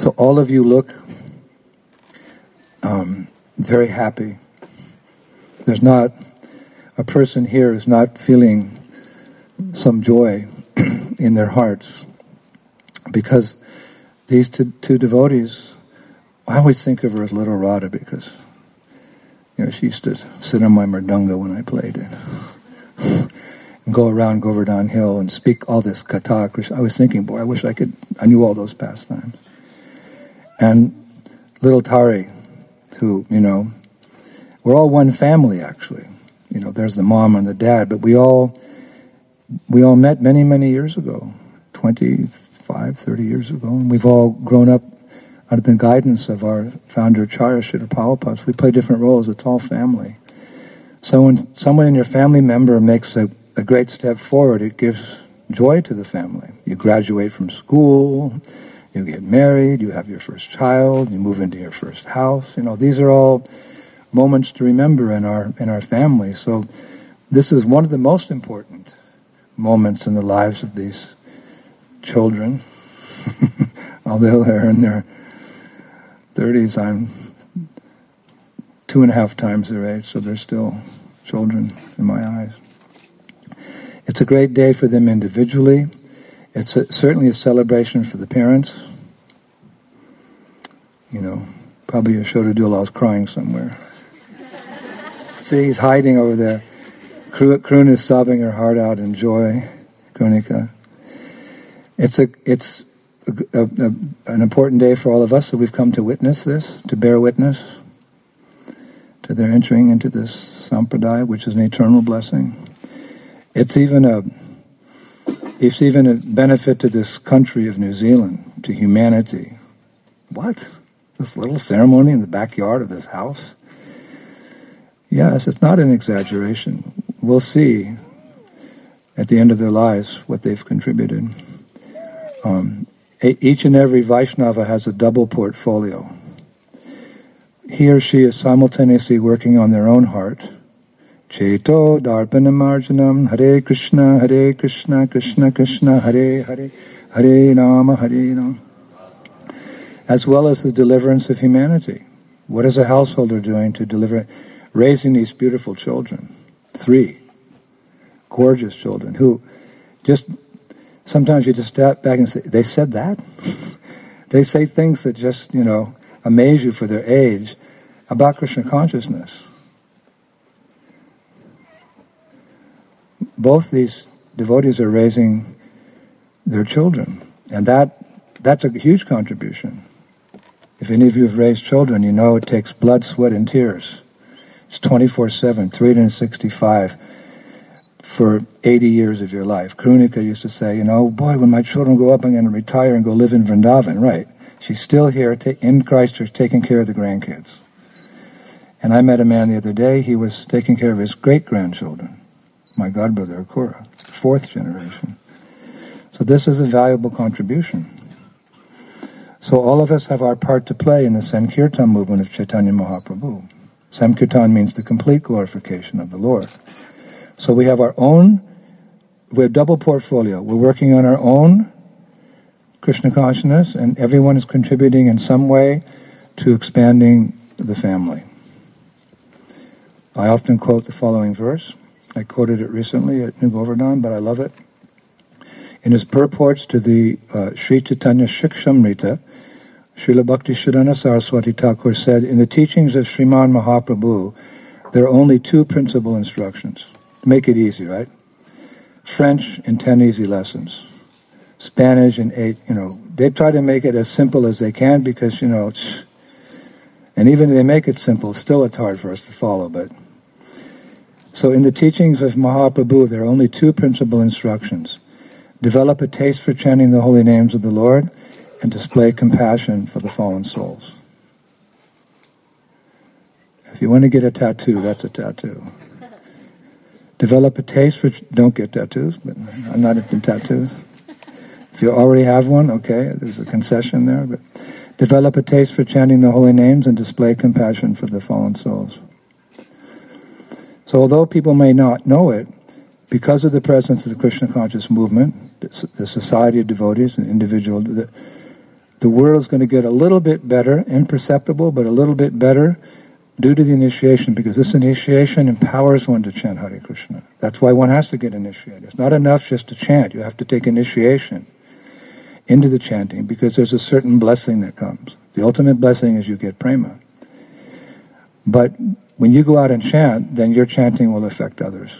So all of you look very happy. There's not a person here who's not feeling some joy in their hearts, because these two devotees, I always think of her as little Radha, because she used to sit on my mridanga when I played it, and go around Govardhan Hill and speak all this katha. I was thinking, boy, I wish I knew all those pastimes. And little Tari, who, we're all one family, actually. There's the mom and the dad, but we all met many, many years ago, 25, 30 years ago, and we've all grown up under the guidance of our founder, Acharya Srila Prabhupada. We play different roles. It's all family. So when someone in your family member makes a great step forward, it gives joy to the family. You graduate from school, you get married, you have your first child, you move into your first house. These are all moments to remember in our family. So this is one of the most important moments in the lives of these children. Although they're in their 30s, I'm 2.5 times their age, so they're still children in my eyes. It's a great day for them individually. It's certainly a celebration for the parents. Probably Yashoda Dulal is crying somewhere. See, he's hiding over there. Kruna is sobbing her heart out in joy. Krunika. It's an important day for all of us, so we've come to witness this, to bear witness to their entering into this sampradaya, which is an eternal blessing. It's even a benefit to this country of New Zealand, to humanity. What? This little ceremony in the backyard of this house? Yes, it's not an exaggeration. We'll see at the end of their lives what they've contributed. Each and every Vaishnava has a double portfolio. He or she is simultaneously working on their own heart. Cheto darpanamarjanam Hare Krishna, Krishna Krishna, Hare Hare, Hare Rama. As well as the deliverance of humanity. What is a householder doing to deliver? Raising these beautiful children. 3 gorgeous children who sometimes you just step back and say, they said that? They say things that just, amaze you for their age about Krishna consciousness. Both these devotees are raising their children, and that's a huge contribution. If any of you have raised children, you know it takes blood, sweat, and tears. It's 24/7, 365 for 80 years of your life. Krunika used to say, boy, when my children grow up, I'm going to retire and go live in Vrindavan. Right. She's still here in Christchurch taking care of the grandkids. And I met a man the other day, he was taking care of his great-grandchildren. My godbrother, Akura, 4th generation. So this is a valuable contribution. So all of us have our part to play in the Sankirtan movement of Chaitanya Mahaprabhu. Sankirtan means the complete glorification of the Lord. So we have double portfolio. We're working on our own Krishna consciousness, and everyone is contributing in some way to expanding the family. I often quote the following verse. I quoted it recently at New Govardhan, but I love it. In his purports to the Sri Chaitanya Shikshamrita, Srila Bhakti Siddhanta Saraswati Thakur said, in the teachings of Sriman Mahaprabhu, there are only 2 principal instructions. To make it easy, right? French in 10 easy lessons. Spanish in 8, they try to make it as simple as they can because, and even if they make it simple, still it's hard for us to follow, but. So in the teachings of Mahaprabhu, there are only 2 principal instructions. Develop a taste for chanting the holy names of the Lord and display compassion for the fallen souls. If you want to get a tattoo, that's a tattoo. Develop a taste for... Don't get tattoos, but I'm not into tattoos. If you already have one, okay, there's a concession there. But develop a taste for chanting the holy names and display compassion for the fallen souls. So although people may not know it, because of the presence of the Krishna conscious movement, the society of devotees and individual, the world is going to get a little bit better, imperceptible, but a little bit better due to the initiation, because this initiation empowers one to chant Hare Krishna. That's why one has to get initiated. It's not enough just to chant. You have to take initiation into the chanting, because there's a certain blessing that comes. The ultimate blessing is you get prema. But when you go out and chant, then your chanting will affect others.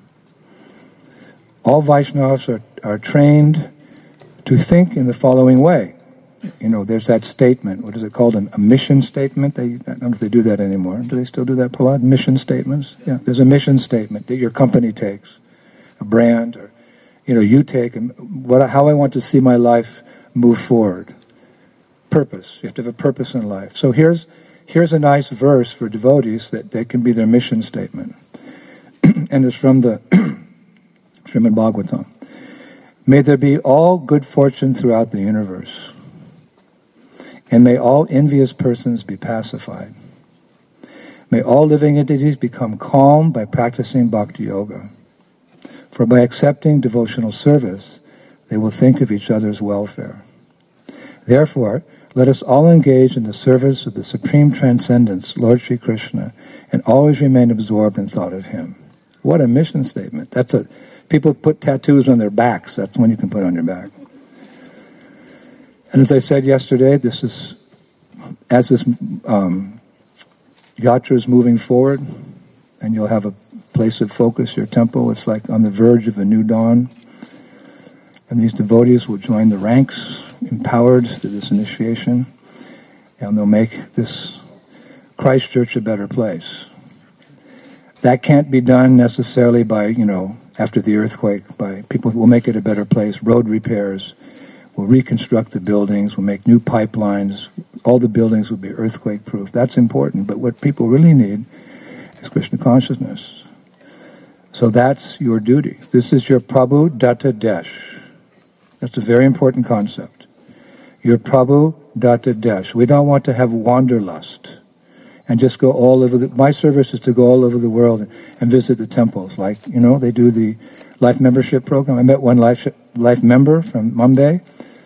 All Vaishnavas are trained to think in the following way. There's that statement. What is it called? A mission statement? I don't know if they do that anymore. Do they still do that, Prahlad? Mission statements? Yeah, there's a mission statement that your company takes, a brand, or you take, and how I want to see my life move forward. Purpose. You have to have a purpose in life. So here's a nice verse for devotees that can be their mission statement. And it's from the Srimad Bhagavatam. May there be all good fortune throughout the universe, and may all envious persons be pacified. May all living entities become calm by practicing bhakti yoga. For by accepting devotional service, they will think of each other's welfare. Therefore, let us all engage in the service of the Supreme Transcendence, Lord Sri Krishna, and always remain absorbed in thought of Him. What a mission statement. People put tattoos on their backs. That's one you can put on your back. And as I said yesterday, as this yatra is moving forward, and you'll have a place of focus, your temple, it's like on the verge of a new dawn. And these devotees will join the ranks, empowered through this initiation, and they'll make this Christchurch a better place. That can't be done necessarily by, after the earthquake, by people who will make it a better place, road repairs, we'll reconstruct the buildings, we'll make new pipelines, all the buildings will be earthquake-proof. That's important, but what people really need is Krishna consciousness. So that's your duty. This is your Prabhu Datta Desh. That's a very important concept. Your Prabhu Datta Desh. We don't want to have wanderlust and just go all over my service is to go all over the world and visit the temples. Like, they do the life membership program. I met one life member from Mumbai.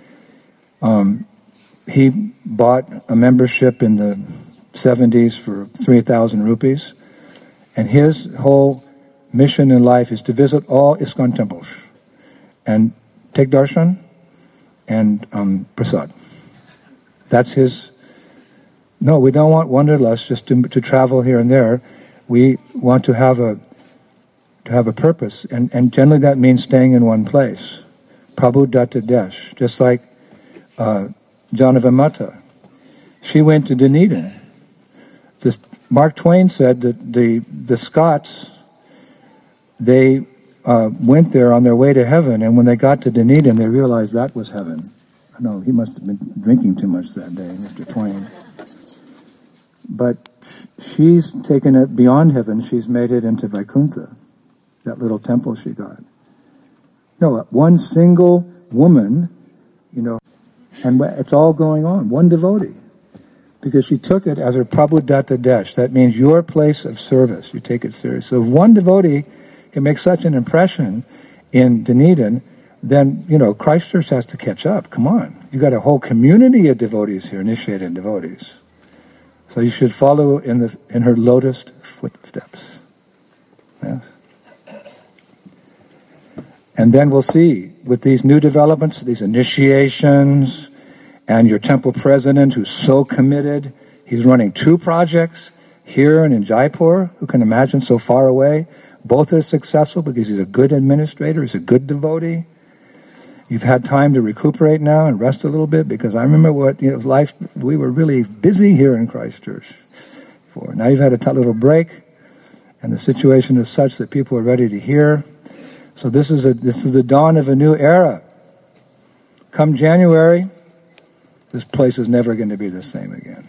He bought a membership in the 70s for 3,000 rupees. And his whole mission in life is to visit all ISKCON temples and take darshan and prasad. That's his. No, we don't want wanderlust just to travel here and there. We want to have a purpose, and generally that means staying in one place. Prabhu Datta Desh, just like Janava Mata. She went to Dunedin. Mark Twain said that the Scots, they went there on their way to heaven, and when they got to Dunedin, they realized that was heaven. No, he must have been drinking too much that day, Mr. Twain. But she's taken it beyond heaven. She's made it into Vaikuntha, that little temple she got. No, one single woman, and it's all going on, one devotee. Because she took it as her Prabhu Datta Desh. That means your place of service. You take it serious. So if one devotee can make such an impression in Dunedin, then, Christchurch has to catch up. Come on. You've got a whole community of devotees here, initiated devotees. So you should follow in her lotus footsteps. Yes. And then we'll see, with these new developments, these initiations, and your temple president who's so committed, he's running 2 projects here and in Jaipur. Who can imagine, so far away? Both are successful because he's a good administrator, he's a good devotee. You've had time to recuperate now and rest a little bit, because I remember life, we were really busy here in Christchurch. Now you've had a little break, and the situation is such that people are ready to hear. So this is the dawn of a new era. Come January, this place is never going to be the same again.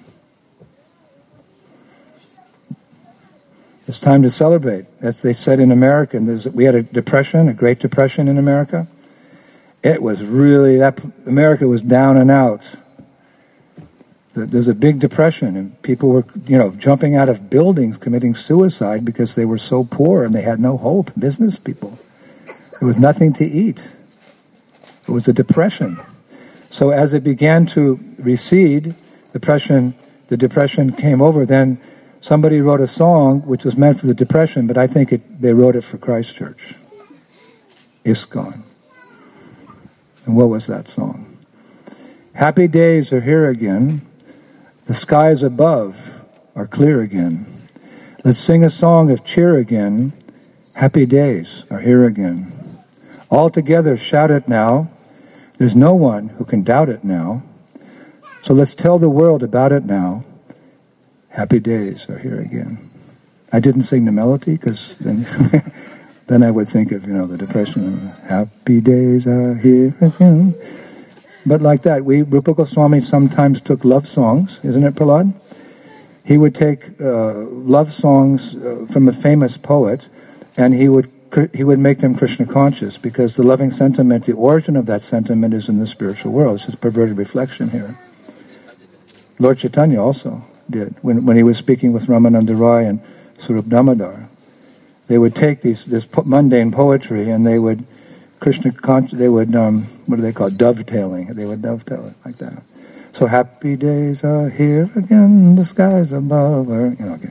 It's time to celebrate. As they said in America, we had a Great Depression in America. It was really, America was down and out. There's a big depression, and people were, jumping out of buildings, committing suicide because they were so poor and they had no hope. Business people. There was nothing to eat. It was a depression. So as it began to recede, the depression came over, then somebody wrote a song which was meant for the depression, but I think they wrote it for Christ Church. ISKCON. And what was that song? Happy days are here again. The skies above are clear again. Let's sing a song of cheer again. Happy days are here again. All together shout it now. There's no one who can doubt it now. So let's tell the world about it now. Happy days are here again. I didn't sing the melody because then, then I would think of, the depression. Happy days are here again. But like that, Rupa Goswami sometimes took love songs, isn't it, Prahlad? He would take love songs from a famous poet, and he would make them Krishna conscious, because the loving sentiment, the origin of that sentiment is in the spiritual world. It's just perverted reflection here. Lord Chaitanya also did. When he was speaking with Ramananda Roy and Sarup Damodar, they would take this mundane poetry and they would what do they call it? Dovetailing. They would dovetail it like that. So happy days are here again, the skies above are, okay.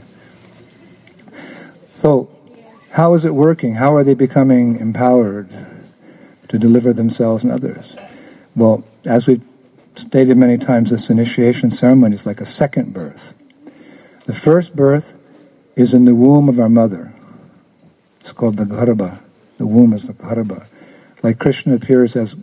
So how is it working? How are they becoming empowered to deliver themselves and others? Well, as we've stated many times, this initiation ceremony is like a second birth. The first birth is in the womb of our mother. It's called the Garbha. The womb is the Garbha. Like Krishna appears as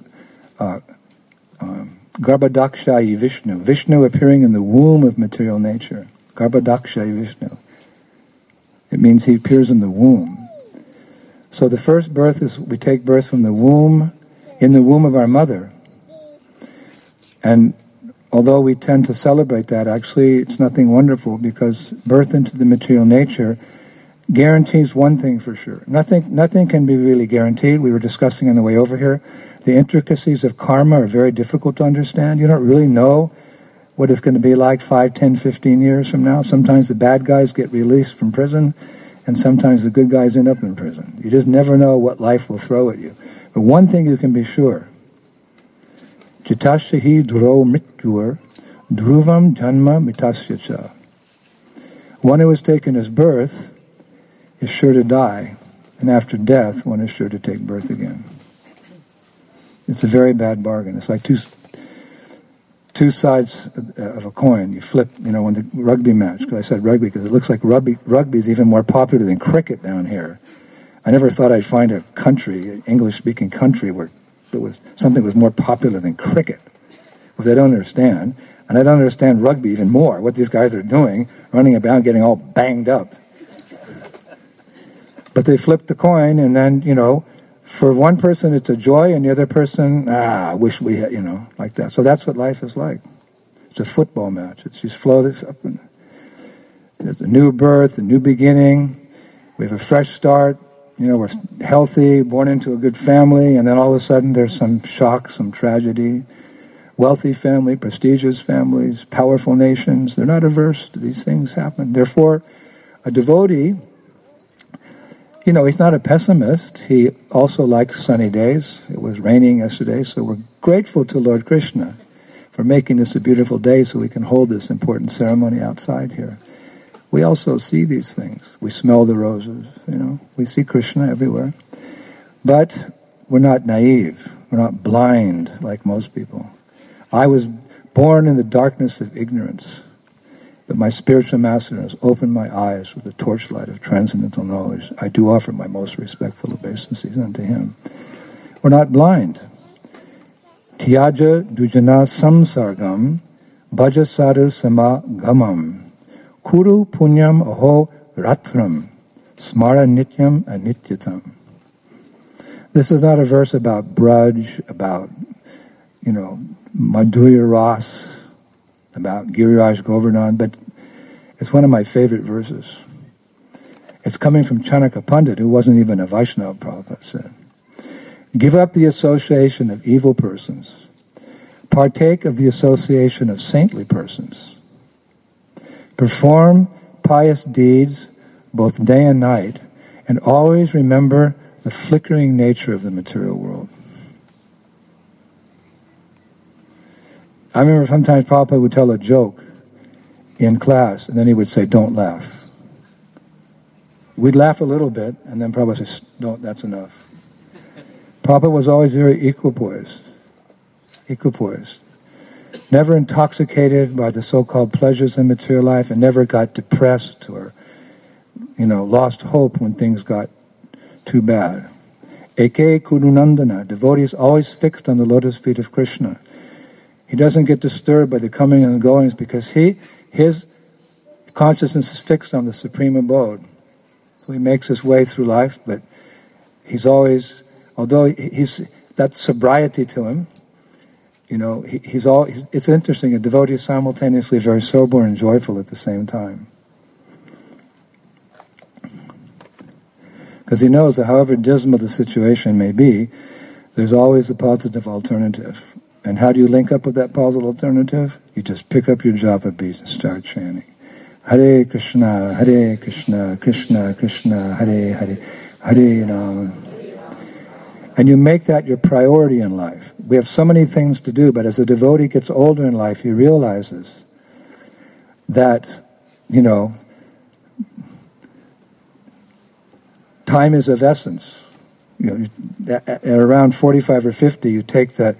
Garbhadakshayi Vishnu. Vishnu appearing in the womb of material nature. Garbhadakshayi Vishnu. It means he appears in the womb. So the first birth is, we take birth from the womb, in the womb of our mother. And although we tend to celebrate that, actually it's nothing wonderful, because birth into the material nature guarantees one thing for sure. Nothing can be really guaranteed. We were discussing on the way over here. The intricacies of karma are very difficult to understand. You don't really know what it's going to be like 5, 10, 15 years from now. Sometimes the bad guys get released from prison, and sometimes the good guys end up in prison. You just never know what life will throw at you. But one thing you can be sure, Jitasyahi dhuro mrityur dhruvam janma mitasya. One who has taken his birth is sure to die, and after death, one is sure to take birth again. It's a very bad bargain. It's like two sides of a coin. You flip, when the rugby match, because I said rugby because it looks like rugby is even more popular than cricket down here. I never thought I'd find a country, an English-speaking country, where something was more popular than cricket, which I don't understand. And I don't understand rugby even more, what these guys are doing, running about getting all banged up. But they flip the coin, and then, for one person it's a joy, and the other person, I wish we had, like that. So that's what life is like. It's a football match. You flow this up, and there's a new birth, a new beginning. We have a fresh start. We're healthy, born into a good family, and then all of a sudden there's some shock, some tragedy. Wealthy family, prestigious families, powerful nations, they're not averse to these things happen. Therefore, a devotee, he's not a pessimist. He also likes sunny days. It was raining yesterday, so we're grateful to Lord Krishna for making this a beautiful day so we can hold this important ceremony outside here. We also see these things. We smell the roses, We see Krishna everywhere. But we're not naive. We're not blind like most people. I was born in the darkness of ignorance, but my spiritual master has opened my eyes with the torchlight of transcendental knowledge. I do offer my most respectful obeisances unto him. We're not blind. Tyaja dujana samsargam bhaja sadhu samagamam kuru punyam aho ratram smara nityam anityatam. This is not a verse about brudge, about, Madhurya Ras, about Giriraj Govardhan, but it's one of my favorite verses. It's coming from Chanaka Pandit, who wasn't even a Vaishnava, Prabhupada said. Give up the association of evil persons. Partake of the association of saintly persons. Perform pious deeds both day and night, and always remember the flickering nature of the material world. I remember sometimes Prabhupada would tell a joke in class, and then he would say, "Don't laugh." We'd laugh a little bit, and then Prabhupada says, "Don't, that's enough." Prabhupada was always very equipoised. Never intoxicated by the so-called pleasures in material life, and never got depressed or, lost hope when things got too bad. Eke Kurunandana, devotees always fixed on the lotus feet of Krishna. He doesn't get disturbed by the coming and goings because his consciousness is fixed on the supreme abode. So he makes his way through life, but he's always, although he's that sobriety to him, it's interesting, a devotee is simultaneously very sober and joyful at the same time. Because he knows that however dismal the situation may be, there's always a positive alternative. And how do you link up with that positive alternative? You just pick up your japa beads and start chanting. Hare Krishna, Krishna Krishna, Hare Hare, Hare Rama. And you make that your priority in life. We have so many things to do, but as a devotee gets older in life, he realizes that, time is of essence. At around 45 or 50, you take that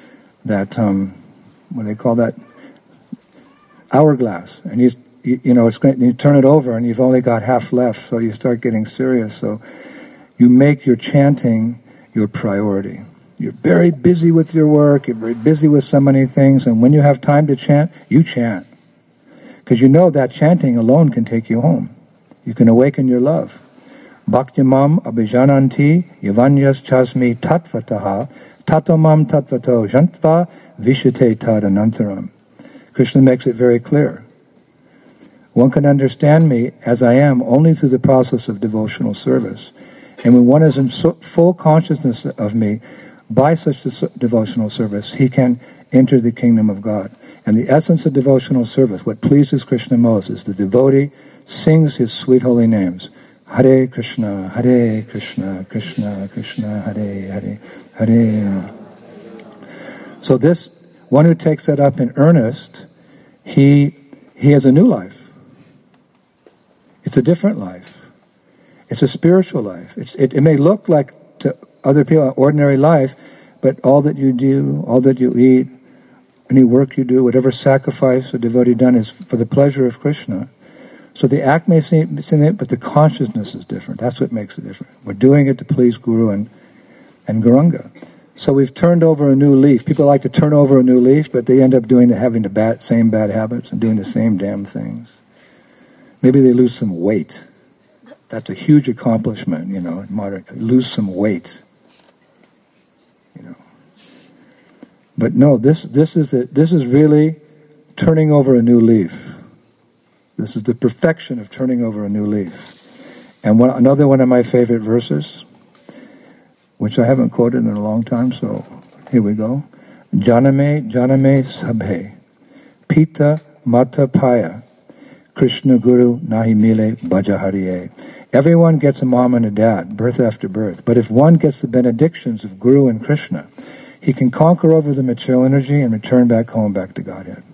what do they call that? Hourglass, and it's great. You turn it over, and you've only got half left. So you start getting serious. So you make your chanting your priority. You're very busy with your work. You're very busy with so many things, and when you have time to chant, you chant, because that chanting alone can take you home. You can awaken your love. Bhaktimam abhijananti yavanyas chasmi tatvataha tatomam tatvato jantva vishate tadanantaram. Krishna makes it very clear. One can understand me as I am only through the process of devotional service. And when one is in full consciousness of me by such devotional service, he can enter the kingdom of God. And the essence of devotional service, what pleases Krishna most, is the devotee sings his sweet holy names. Hare Krishna, Krishna Krishna, Hare Hare, Hare Rama. So this, one who takes that up in earnest, he has a new life. It's a different life. It's a spiritual life. It may look like to other people an ordinary life, but all that you do, all that you eat, any work you do, whatever sacrifice a devotee done is for the pleasure of Krishna. So the act may seem the same, but the consciousness is different. That's what makes it different. We're doing it to please Guru and Gauranga. So we've turned over a new leaf. People like to turn over a new leaf, but they end up having the same bad habits and doing the same damn things. Maybe they lose some weight. That's a huge accomplishment, modern. Lose some weight, But no, this is really turning over a new leaf. This is the perfection of turning over a new leaf. And another one of my favorite verses, which I haven't quoted in a long time, so here we go. Janame sabhe, pita mata paya, Krishna Guru nahi mile bhaja hariye. Everyone gets a mom and a dad, birth after birth. But if one gets the benedictions of Guru and Krishna, he can conquer over the material energy and return back home, back to Godhead.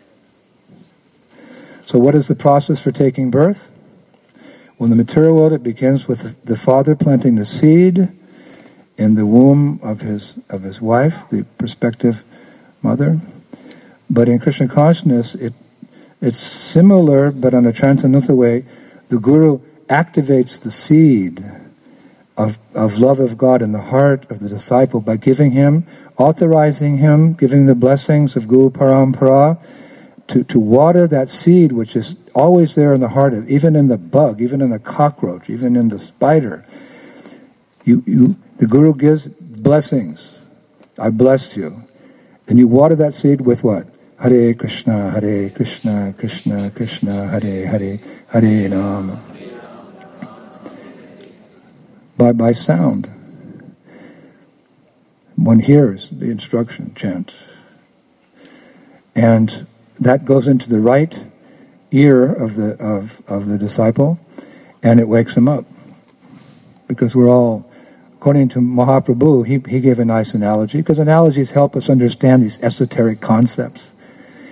So what is the process for taking birth? Well, in the material world, it begins with the father planting the seed in the womb of his wife, the prospective mother. But in Krishna consciousness, it's similar, but on a transcendental way. The Guru activates the seed of love of God in the heart of the disciple by giving him, authorizing him, giving the blessings of Guru Parampara, to water that seed which is always there in the heart of, even in the bug, even in the cockroach, even in the spider. The Guru gives blessings. I bless you. And you water that seed with what? Hare Krishna, Krishna Krishna, Hare Hare, Hare Rama. By sound. One hears the instruction, chant. And that goes into the right ear of the disciple, and it wakes him up. Because we're all, according to Mahaprabhu, he gave a nice analogy, because analogies help us understand these esoteric concepts.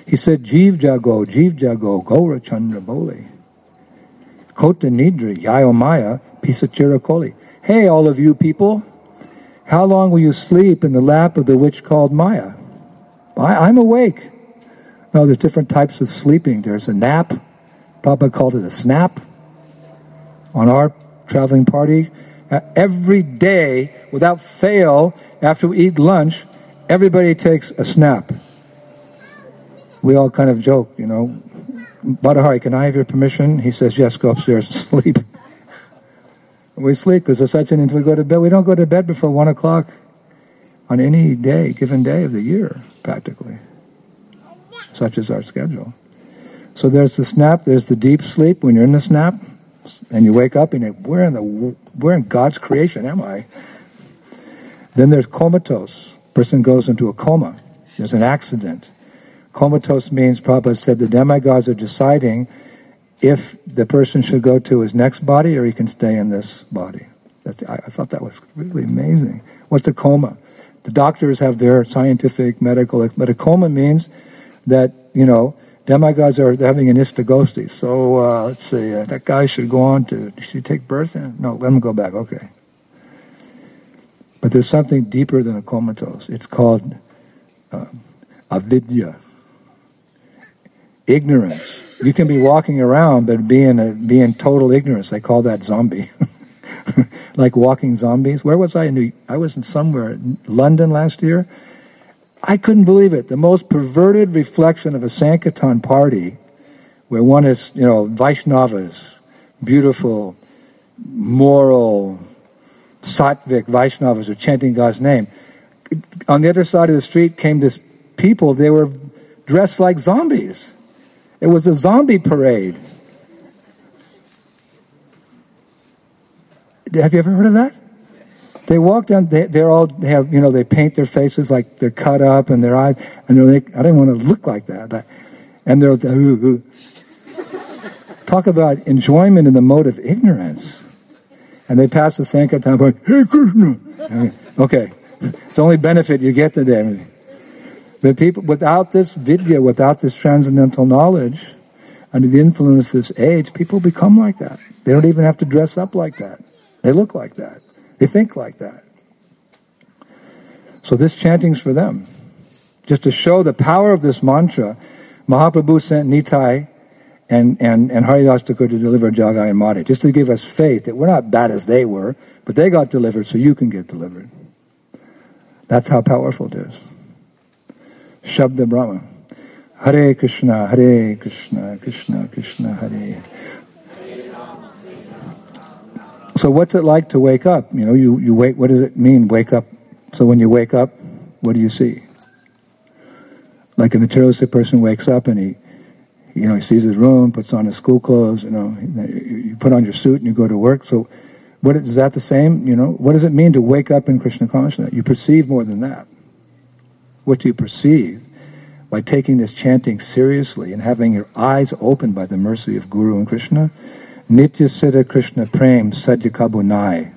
He said, Jeev Jago, Gaura Chandra Boli. Kota Nidri, Yayomaya, Pisachira Koli. Hey, all of you people, how long will you sleep in the lap of the witch called Maya? I'm awake. No, there's different types of sleeping. There's a nap. Prabhupada called it a snap. On our traveling party, every day, without fail, after we eat lunch, everybody takes a snap. We all kind of joke, Badahari, can I have your permission? He says, yes, go upstairs and sleep. We sleep because it's such we go to bed. We don't go to bed before 1 o'clock on any day, given day of the year, practically. Such is our schedule. So there's the snap, there's the deep sleep when you're in the snap, and you wake up and you where in God's creation am I? Then there's comatose. Person goes into a coma. There's an accident. Comatose means, Prabhupada said, the demigods are deciding if the person should go to his next body or he can stay in this body. I thought that was really amazing. What's a coma? The doctors have their scientific, medical, but a coma means that, demigods are having an istagosti. So, let's see, that guy should go on should he take birth? No, let him go back, okay. But there's something deeper than a comatose. It's called avidya. Ignorance. You can be walking around, but be in total ignorance. They call that zombie. Like walking zombies. Where was I? I was in somewhere, in London last year. I couldn't believe it. The most perverted reflection of a Sankirtan party, where one is, Vaishnavas, beautiful, moral, sattvic Vaishnavas are chanting God's name. On the other side of the street came this people, they were dressed like zombies. It was a zombie parade. Have you ever heard of that? They walk down, they paint their faces like they're cut up and their eyes, and I didn't want to look like that. And they're, talk about enjoyment in the mode of ignorance. And they pass the Sankirtan going, hey Krishna! Okay, it's the only benefit you get today. But people, without this vidya, without this transcendental knowledge, under the influence of this age, people become like that. They don't even have to dress up like that. They look like that. They think like that. So this chanting's for them. Just to show the power of this mantra, Mahaprabhu sent Nitai and Haridas Thakur to deliver Jagai and Madhi, just to give us faith that we're not bad as they were, but they got delivered so you can get delivered. That's how powerful it is. Shabda Brahma. Hare Krishna, Krishna Krishna, Hare. So what's it like to wake up? You wake. What does it mean, wake up? So when you wake up, what do you see? Like a materialistic person wakes up and he sees his room, puts on his school clothes, you put on your suit and you go to work. So is that the same? What does it mean to wake up in Krishna consciousness? You perceive more than that. What do you perceive? By taking this chanting seriously and having your eyes opened by the mercy of Guru and Krishna, Nitya Siddha Krishna Prem Sadhya Kabunai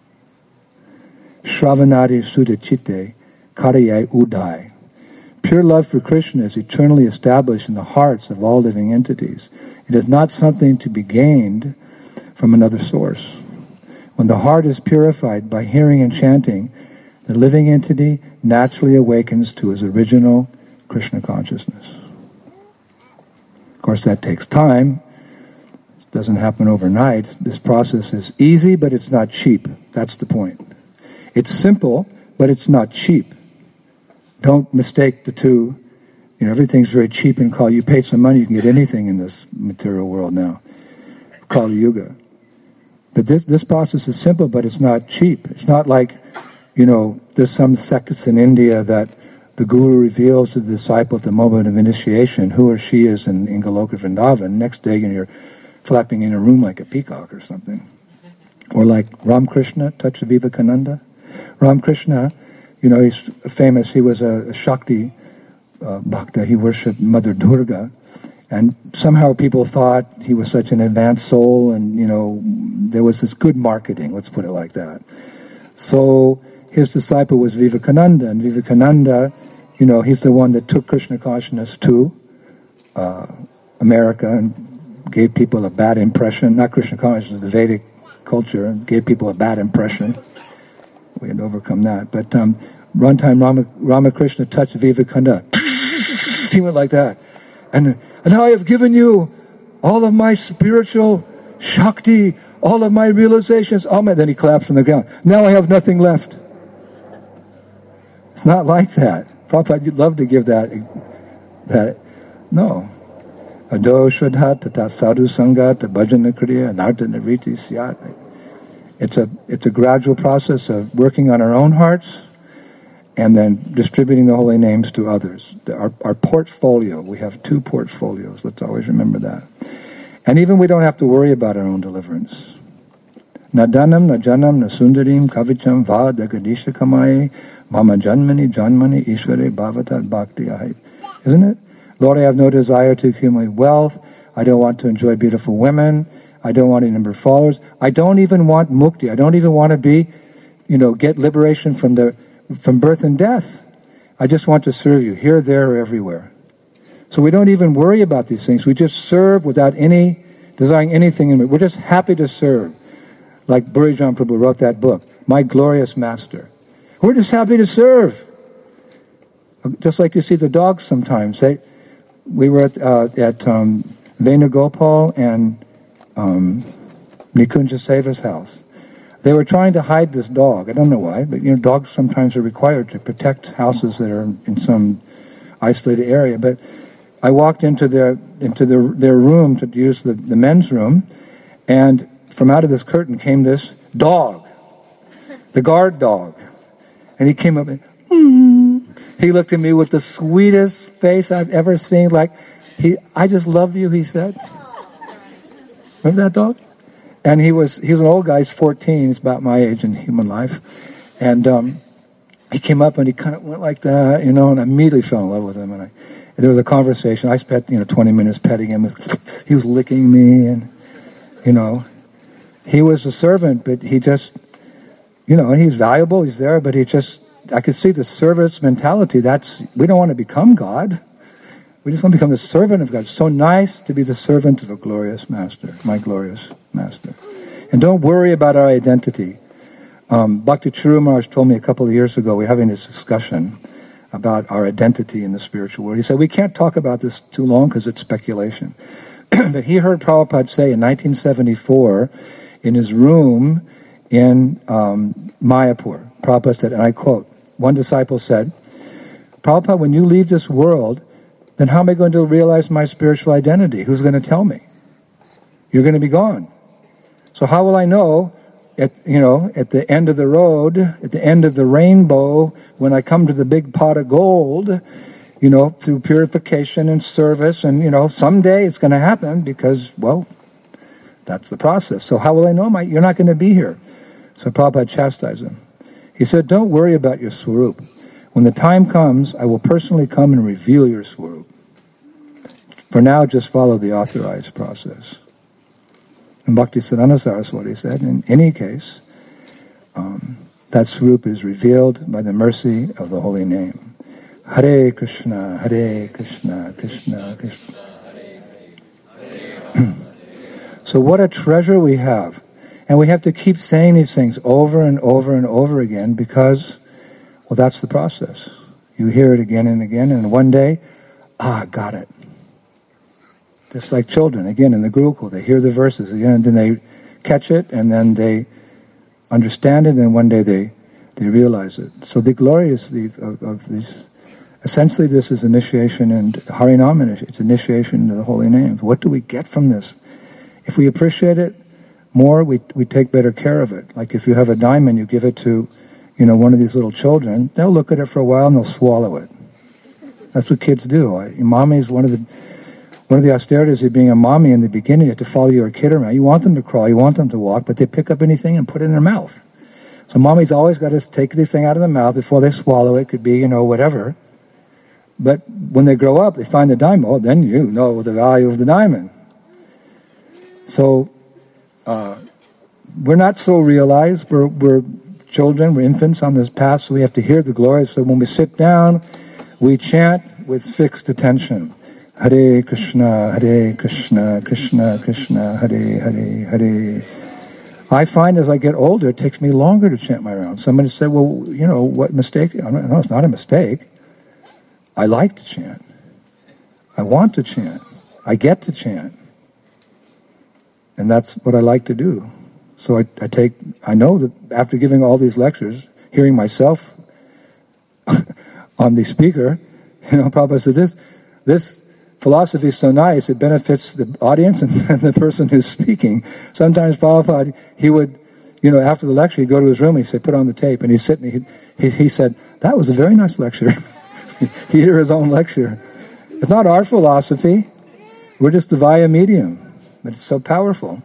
Shravanadi Sudha Chitte Karayai Udai. Pure love for Krishna is eternally established in the hearts of all living entities. It is not something to be gained from another source. When the heart is purified by hearing and chanting, the living entity naturally awakens to his original Krishna consciousness. Of course, that takes time. It doesn't happen overnight. This process is easy, but it's not cheap. That's the point. It's simple, but it's not cheap. Don't mistake the two. Everything's very cheap and Kali. You pay some money, you can get anything in this material world now. Kali Yuga. But this process is simple, but it's not cheap. It's not like, there's some sects in India that the Guru reveals to the disciple at the moment of initiation who or she is in Goloka Vrindavan. Next day you're flapping in a room like a peacock or something. Or like Ramakrishna, touch of Vivekananda. Ramakrishna, he's famous. He was a Shakti Bhakta. He worshipped Mother Durga. And somehow people thought he was such an advanced soul and, there was this good marketing, let's put it like that. So his disciple was Vivekananda, and Vivekananda, he's the one that took Krishna consciousness to America and gave people a bad impression. Not Krishna consciousness, the Vedic culture, and gave people a bad impression. We had to overcome that. But one time Ramakrishna touched Vivekananda. He went like that. And now I have given you all of my spiritual Shakti, all of my realizations. Then he clapped from the ground. Now I have nothing left. It's not like that. Prabhupada, you'd love to give that. No. Ado shradha tata sadhu sangha ta bhajana kriya narta nivriti syat. It's a gradual process of working on our own hearts and then distributing the holy names to others. Our portfolio, we have 2 portfolios. Let's always remember that. And even we don't have to worry about our own deliverance. Na dhanam, na janam, na sundarim, kavicham, va, dagadisha kamaye, mama janmani, ishvare, bhavatat, bhakti ahai. Isn't it? Lord, I have no desire to accumulate wealth. I don't want to enjoy beautiful women. I don't want a number of followers. I don't even want mukti. I don't even want to get liberation from birth and death. I just want to serve you, here, there, or everywhere. So we don't even worry about these things. We just serve without desiring anything in it. We're just happy to serve. Like Burijan Prabhu wrote that book, My Glorious Master. We're just happy to serve. Just like you see the dogs sometimes. We were at Venugopal and Nikunja Seva's house. They were trying to hide this dog. I don't know why, but dogs sometimes are required to protect houses that are in some isolated area. But I walked into their room to use the men's room, and from out of this curtain came this dog, the guard dog. And he came up and he looked at me with the sweetest face I've ever seen. I just love you, he said. Remember that dog? And he was an old guy, he's 14, he's about my age in human life. And he came up and he kind of went like that, and I immediately fell in love with him. And there was a conversation. I spent 20 minutes petting him. He was licking me, and he was a servant, but he just, and he's valuable, he's there, but I could see the service mentality. We don't want to become God. We just want to become the servant of God. It's so nice to be the servant of a glorious master, my glorious master. And don't worry about our identity. Bhakti Churu Maharaj told me a couple of years ago, we were having this discussion about our identity in the spiritual world. He said, we can't talk about this too long because it's speculation. But he heard Prabhupada say in 1974, in his room in Mayapur, Prabhupada said, and I quote, one disciple said, Prabhupada, when you leave this world, then how am I going to realize my spiritual identity? Who's going to tell me? You're going to be gone. So how will I know at the end of the road, at the end of the rainbow, when I come to the big pot of gold, through purification and service, and someday it's going to happen because, that's the process. So how will I know you're not going to be here? So Prabhupada chastised him. He said, don't worry about your swarup. When the time comes, I will personally come and reveal your swarup. For now, just follow the authorized process. And Bhaktisiddhanta Saraswati said, in any case, that swarup is revealed by the mercy of the holy name. Hare Krishna, Hare Krishna, Krishna Krishna. So what a treasure we have. And we have to keep saying these things over and over and over again because, that's the process. You hear it again and again, and one day, got it. Just like children, again, in the Gurukul, they hear the verses again, and then they catch it, and then they understand it, and then one day they realize it. So the glory of these, essentially this is initiation and Harinam, it's initiation into the holy names. What do we get from this? If we appreciate it more, we take better care of it. Like if you have a diamond, you give it to, one of these little children, they'll look at it for a while and they'll swallow it. That's what kids do. Mommy is one of the austerities of being a mommy in the beginning. You have to follow your kid around. You want them to crawl, you want them to walk, but they pick up anything and put it in their mouth. So mommy's always got to take the thing out of the mouth before they swallow it. Could be, whatever. But when they grow up, they find the diamond. Then you know the value of the diamond. So we're not so realized. We're children, we're infants on this path, so we have to hear the glory. So when we sit down, we chant with fixed attention. Hare Krishna, Krishna Krishna, Hare Hare, Hare. I find as I get older, it takes me longer to chant my rounds. Somebody said, well, what mistake? No, it's not a mistake. I like to chant. I want to chant. I get to chant. And that's what I like to do. So I know that after giving all these lectures, hearing myself on the speaker, Prabhupada said, this philosophy is so nice, it benefits the audience and the person who's speaking. Sometimes Prabhupada, he would, after the lecture, he'd go to his room, he'd say, put on the tape, and he'd sit and he said, that was a very nice lecture. He'd hear his own lecture. It's not our philosophy. We're just the via medium. But it's so powerful.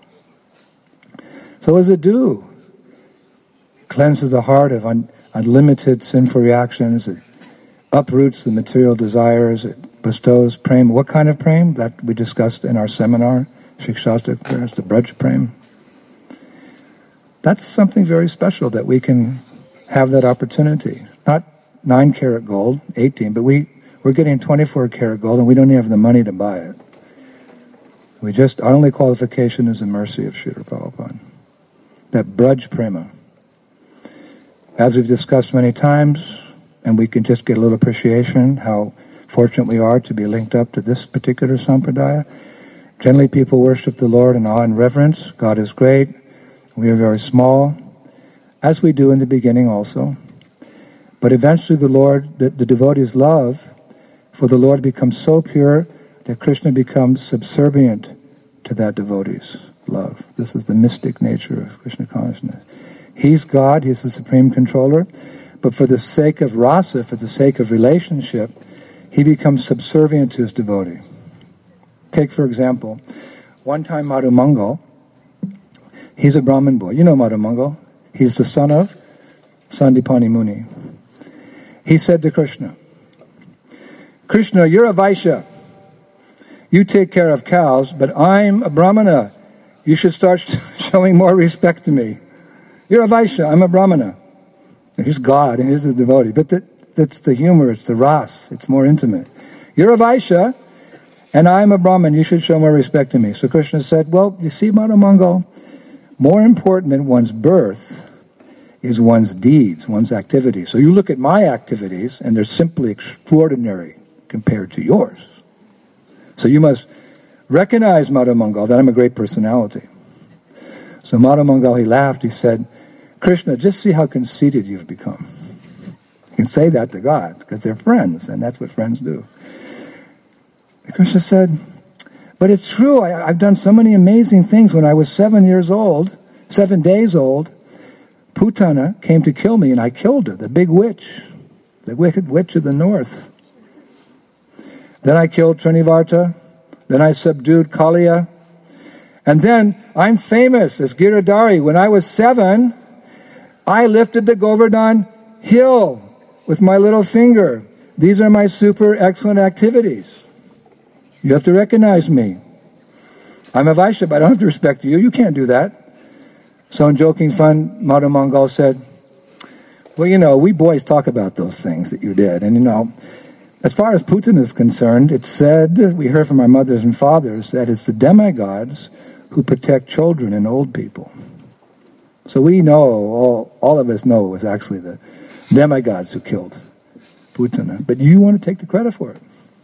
So what does it do? It cleanses the heart of unlimited sinful reactions. It uproots the material desires. It bestows prema. What kind of prema? That we discussed in our seminar, Shikshastra prayers, the Braj prema. That's something very special that we can have that opportunity. Not 9 karat gold, 18, but we're getting 24 karat gold and we don't even have the money to buy it. Our only qualification is the mercy of Srila Prabhupada. That Braj prema. As we've discussed many times, and we can just get a little appreciation how fortunate we are to be linked up to this particular sampradaya. Generally people worship the Lord in awe and reverence. God is great. We are very small, as we do in the beginning also. But eventually the devotee's love for the Lord becomes so pure that Krishna becomes subservient to that devotee's love. This is the mystic nature of Krishna consciousness. He's God, He's the supreme controller, but for the sake of rasa, for the sake of relationship, He becomes subservient to His devotee. Take, for example, one time Madhu Mangal, he's a Brahmin boy. You know Madhu Mangal. He's the son of Sandipani Muni. He said to Krishna, Krishna, you're a Vaishya. You take care of cows, but I'm a Brahmana. You should start showing more respect to me. You're a Vaishya, I'm a Brahmana. He's God and he's a devotee. But that's the humor, it's the ras, it's more intimate. You're a Vaishya, and I'm a Brahman. You should show more respect to me. So Krishna said, well, you see, Madhu Mangal, more important than one's birth is one's deeds, one's activities. So you look at my activities, and they're simply extraordinary compared to yours. So you must recognize, Madhu Mangal, that I'm a great personality. So Madhu Mangal, he laughed, he said, Krishna, just see how conceited you've become. You can say that to God, because they're friends, and that's what friends do. And Krishna said, but it's true, I've done so many amazing things. When I was 7 days old, Putana came to kill me, and I killed her, the big witch, the wicked witch of the north. Then I killed Trinivarta. Then I subdued Kaliya. And then I'm famous as Giridhari. When I was 7, I lifted the Govardhan hill with my little finger. These are my super excellent activities. You have to recognize me. I'm a Vaishya, but I don't have to respect you. You can't do that. So in joking fun, Madhu Mangal said, well, we boys talk about those things that you did. And as far as Putin is concerned, it's said, we heard from our mothers and fathers, that it's the demigods who protect children and old people. So we know, all of us know it was actually the demigods who killed Putana. But you want to take the credit for it.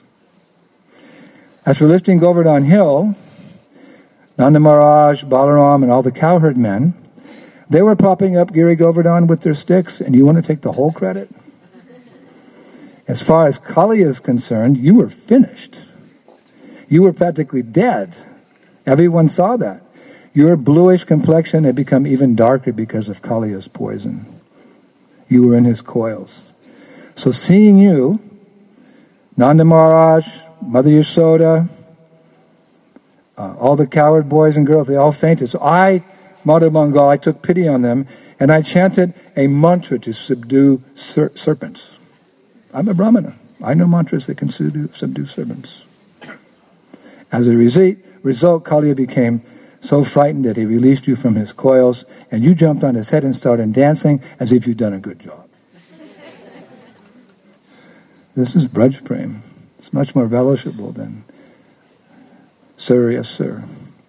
As for lifting Govardhan Hill, Nanda Maharaj, Balaram, and all the cowherd men, they were propping up Giri Govardhan with their sticks, and you want to take the whole credit? As far as Kali is concerned, you were finished. You were practically dead. Everyone saw that. Your bluish complexion had become even darker because of Kali's poison. You were in his coils. So seeing you, Nanda Maharaj, Mother Yashoda, all the coward boys and girls, they all fainted. So I, Madhu Mangal, I took pity on them, and I chanted a mantra to subdue serpents. I'm a Brahmana. I know mantras that can subdue serpents. As a result, Kaliya became so frightened that he released you from his coils, and you jumped on his head and started dancing as if you'd done a good job. This is Braj Prem. It's much more relishable than Sir, yes, sir.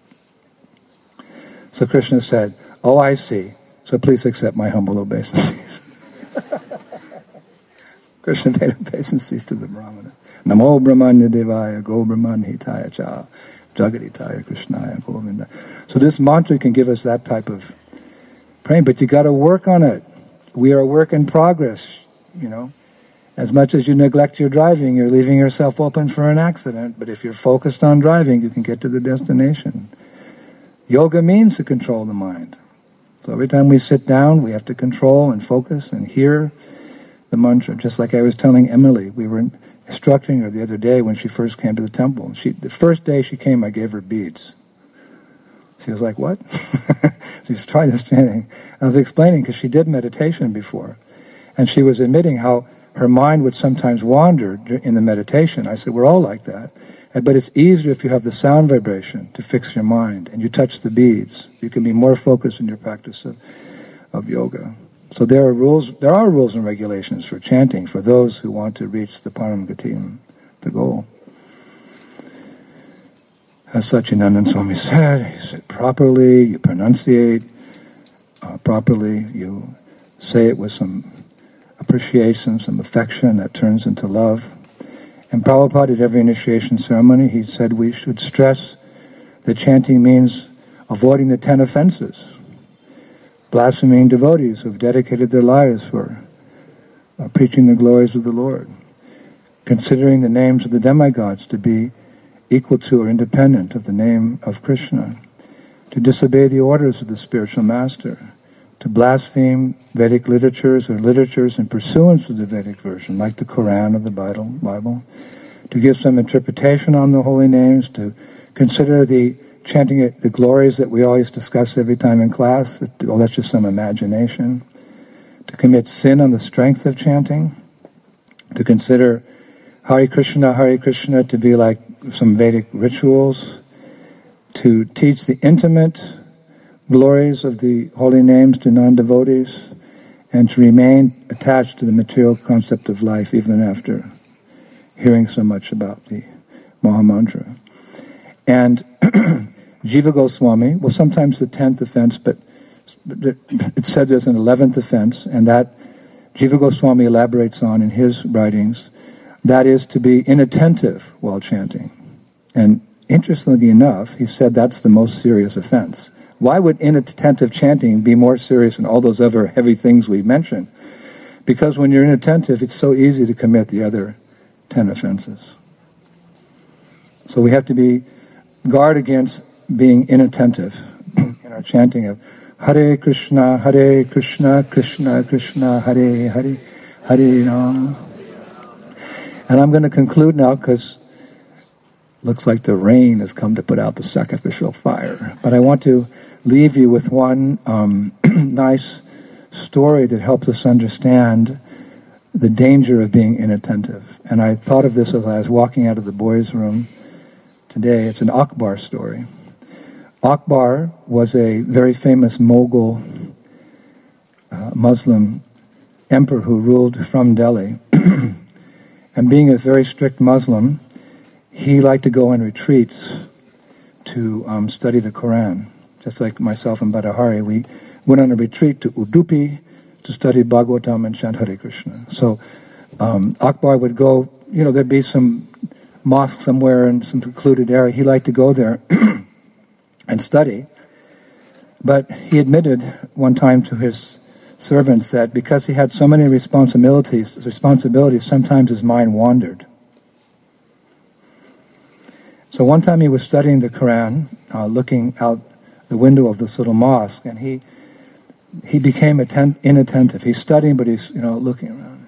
So Krishna said, oh, I see. So please accept my humble obeisances. Krishna paid obeisances to the Brahmana. Namo Brahmanya Devaya Go Brahman Hitaya Cha Jagaditaya Krishnaya Govinda. So this mantra can give us that type of praying, but you got to work on it. We are a work in progress, you know. As much as you neglect your driving, you're leaving yourself open for an accident. But if you're focused on driving, you can get to the destination. Yoga means to control the mind. So every time we sit down, we have to control and focus and hear the mantra. Just like I was telling Emily, we were instructing her the other day when she first came to the temple. The first day she came, I gave her beads. She was like, what? She's trying this chanting. I was explaining because she did meditation before. And she was admitting how her mind would sometimes wander in the meditation. I said, we're all like that. But it's easier if you have the sound vibration to fix your mind and you touch the beads. You can be more focused in your practice of yoga. So there are rules and regulations for chanting for those who want to reach the Param Gatim, the goal. As Satchidananda Swami said, he said, properly, you pronunciate properly, you say it with some appreciation, some affection that turns into love. And Prabhupada, at every initiation ceremony, he said we should stress that chanting means avoiding the 10 offenses. Blaspheming devotees who have dedicated their lives for preaching the glories of the Lord. Considering the names of the demigods to be equal to or independent of the name of Krishna. To disobey the orders of the spiritual master. To blaspheme Vedic literatures or literatures in pursuance of the Vedic version, like the Quran or the Bible, to give some interpretation on the holy names, to consider the chanting the glories that we always discuss every time in class, that's just some imagination, to commit sin on the strength of chanting, to consider Hare Krishna to be like some Vedic rituals, to teach the intimate glories of the holy names to non-devotees, and to remain attached to the material concept of life even after hearing so much about the Mahamantra. And Jiva Goswami, well, sometimes the 10th offense, but it's said there's an 11th offense, and that Jiva Goswami elaborates on in his writings. That is to be inattentive while chanting. And interestingly enough, he said that's the most serious offense. Why would inattentive chanting be more serious than all those other heavy things we've mentioned? Because when you're inattentive, it's so easy to commit the other 10 offenses. So we have to be guard against being inattentive in our chanting of Hare Krishna, Krishna Krishna, Hare Hare, Hare Ram. And I'm going to conclude now because looks like the rain has come to put out the sacrificial fire. But I want to leave you with one nice story that helps us understand the danger of being inattentive. And I thought of this as I was walking out of the boys' room today. It's an Akbar story. Akbar was a very famous Mughal Muslim emperor who ruled from Delhi. And being a very strict Muslim, he liked to go on retreats to study the Quran. Just like myself and Badahari, we went on a retreat to Udupi to study Bhagavatam and chant Hare Krishna. So Akbar would go, there'd be some mosque somewhere in some secluded area. He liked to go there and study. But he admitted one time to his servants that because he had so many responsibilities, sometimes his mind wandered. So one time he was studying the Quran, looking out the window of this little mosque, and he became inattentive. He's studying, but he's looking around.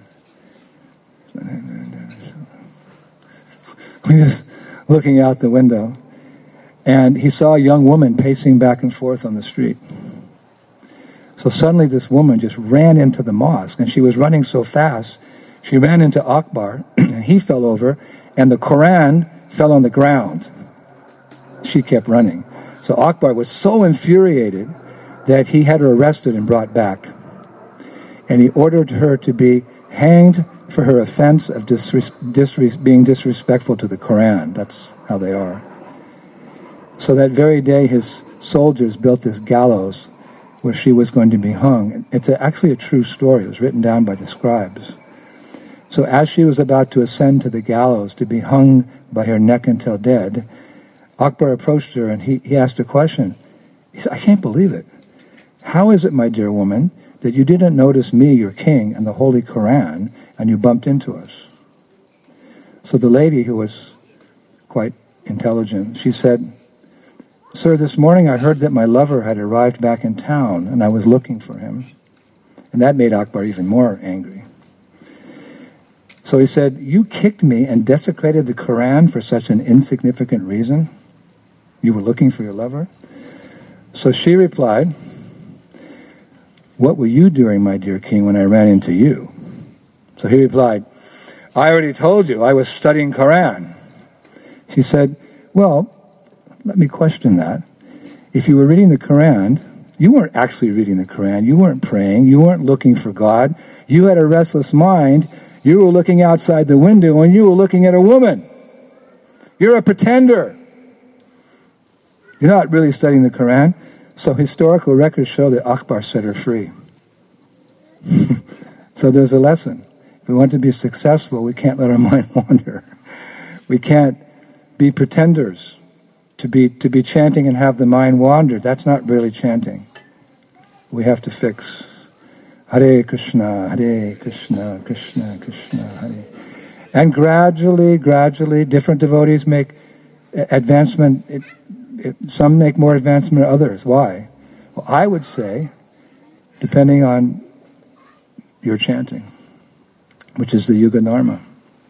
He's looking out the window, and he saw a young woman pacing back and forth on the street. So suddenly this woman just ran into the mosque, and she was running so fast, she ran into Akbar, and he fell over, and the Quran fell on the ground. She kept running. So Akbar was so infuriated that he had her arrested and brought back. And he ordered her to be hanged for her offense of being disrespectful to the Quran. That's how they are. So that very day his soldiers built this gallows where she was going to be hung. It's actually a true story. It was written down by the scribes. So as she was about to ascend to the gallows to be hung by her neck until dead, Akbar approached her and he asked a question. He said, I can't believe it. How is it, my dear woman, that you didn't notice me, your king, and the Holy Quran, and you bumped into us? So the lady, who was quite intelligent, she said, Sir, this morning I heard that my lover had arrived back in town, and I was looking for him. And that made Akbar even more angry. So he said, you kicked me and desecrated the Quran for such an insignificant reason? You were looking for your lover? So she replied, what were you doing, my dear king, when I ran into you? So he replied, I already told you, I was studying Quran. She said, well, let me question that. If you were reading the Quran, you weren't actually reading the Quran. You weren't praying. You weren't looking for God. You had a restless mind. You were looking outside the window and you were looking at a woman. You're a pretender. You're not really studying the Quran. So historical records show that Akbar set her free. So there's a lesson. If we want to be successful, we can't let our mind wander. We can't be pretenders. To be chanting and have the mind wander, that's not really chanting. We have to fix Hare Krishna, Krishna Krishna, Hare. And gradually, different devotees make advancement. Some make more advancement than others. Why? Well, I would say, depending on your chanting, which is the Yuga Dharma.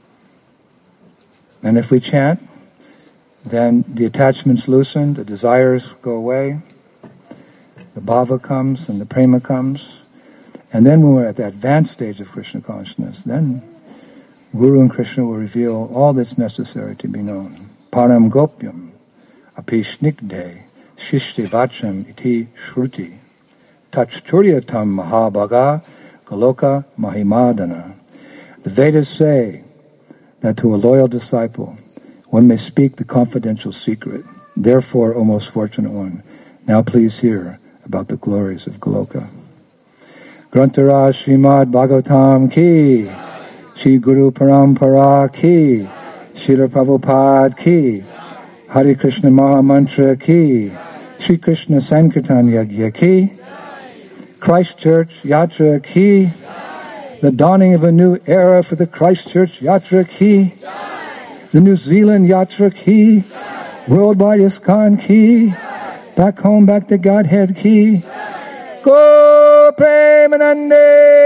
And if we chant, then the attachments loosen, the desires go away, the bhava comes and the prema comes. And then when we're at the advanced stage of Krishna consciousness, then Guru and Krishna will reveal all that's necessary to be known. Param gopyam, apishnikde, shishti vacham iti shruti, tachturyatam mahabhaga, galoka mahimadana. The Vedas say that to a loyal disciple, one may speak the confidential secret. Therefore, O most fortunate one, now please hear about the glories of Goloka. Grantara Srimad Bhagavatam ki, Shri Guru Parampara ki, Srila Prabhupada ki, Hare Krishna Maha Mantra ki, Sri Krishna Sankirtan Yagya ki, Christchurch Yatra ki, the dawning of a new era for the Christchurch Yatra ki, the New Zealand Yatra ki, worldwide ISKCON ki, back home, back to Godhead ki. Go Premanande!